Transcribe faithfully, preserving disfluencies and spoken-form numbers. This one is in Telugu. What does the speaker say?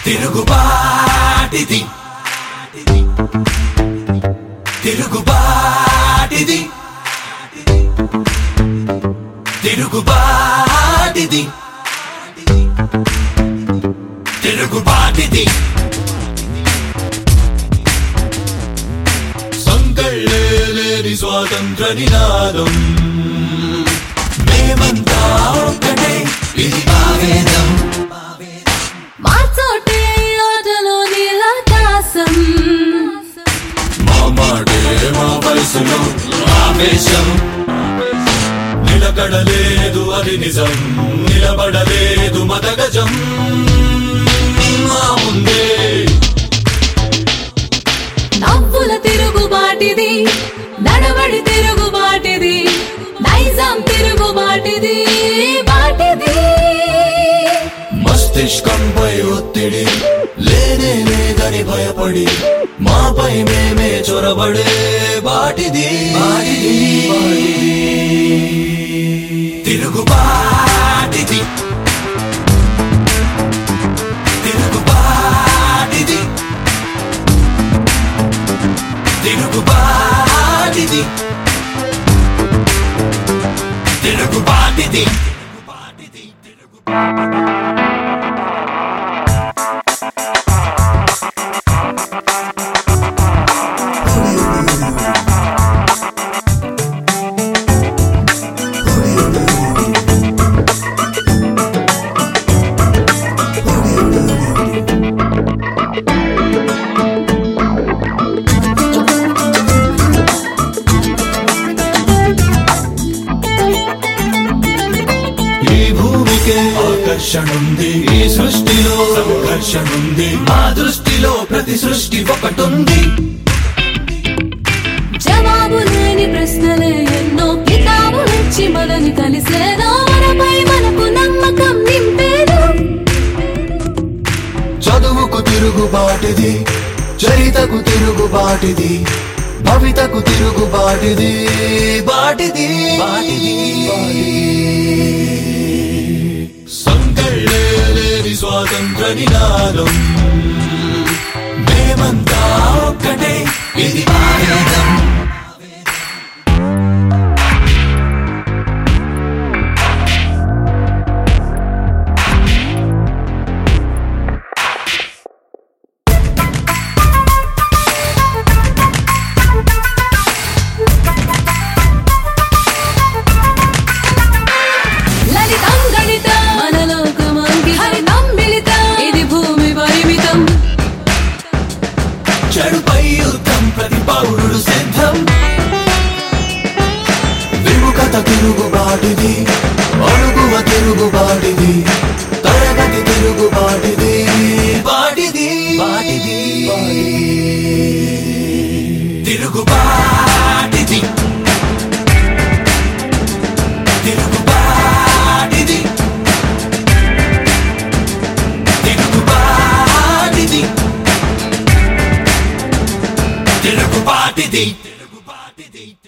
తిరుగుబాటిది తిరుగుబాటిది తిరుగుబాటిది తిరుగుబాటిది సంకళ్ళేలేని స్వాతంత్ర నినాదం మేమంతా ఒక్కటే ఇది ఆవేదం మార్చోటే ఆటలో నీలాకాశం మా మాటే మా వయసులో ఆవేశం నిలకడలేదు అది నిజం నిలబడలేదు మతగజం మా ముందే నవ్వుల తిరుగుబాటిది నడవడి తిరుగుబాటిది నైజాం తిరుగుబాటిది బాటిది మస్తిష్కంపై ఒత్తిడి లేనే లేదని భయపడి మాపై మేమే చొరబడే బాటిది తిరుగుబాటిది తిరుగుబాటిది తిరుగుబాటిది తిరుగుబాటిది ఆకర్షణుంది ఈ సృష్టిలో సంఘర్షణుంది మా దృష్టిలో ప్రతి సృష్టి ఒకటుంది జవాబు లేని ప్రశ్నలే ఎన్నో కితాబులిచ్చి మనని కలిసేదో మనపై మనకు నమ్మకం నింపేదో చదువుకు తిరుగుబాటిది చరితకు తిరుగుబాటిది భవితకు తిరుగుబాటిది బాటిది బాటిది సంకళ్ళేలేని స్వాతంత్ర నినాదం మేమంతా ఒక్కటే ఇది ఆవేదం లలితం గణితం మనలోకమంకి హరితం మిళితం ఇది భూమి పరిమితం చెడుపై యుద్ధం ప్రతి పౌరుడు సిద్ధం విముఖత తిరుగుబాటిది అడుగువ తిరుగుబాటిది తరగతి తిరుగుబాటిది బాటిది బాటిది తిరుగుబాటిది తిరుగుబాటిది తిరుగుబాటిది తిరుగుబాటిది తిరుగుబాటిది